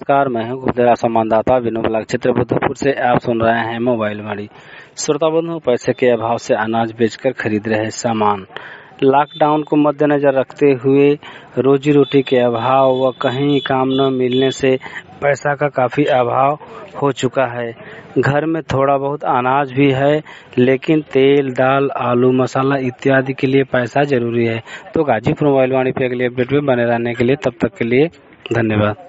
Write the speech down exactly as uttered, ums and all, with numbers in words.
नमस्कार, मैं हूं गुप्तेरा संवाददाता विनोद ब्लॉक क्षेत्र बुद्धपुर से। आप सुन रहे हैं मोबाइल मंडी। श्रोता बंधु, पैसे के अभाव से अनाज बेचकर खरीद रहे सामान। लॉकडाउन को मद्देनजर रखते हुए रोजी रोटी के अभाव व कहीं काम न मिलने से पैसा का काफी अभाव हो चुका है। घर में थोड़ा बहुत अनाज भी है, लेकिन तेल, दाल, आलू, मसाला इत्यादि के लिए पैसा जरूरी है। तो गाजीपुर मोबाइल वाणी पे अगली अपडेट में बने रहने के लिए तब तक के लिए धन्यवाद।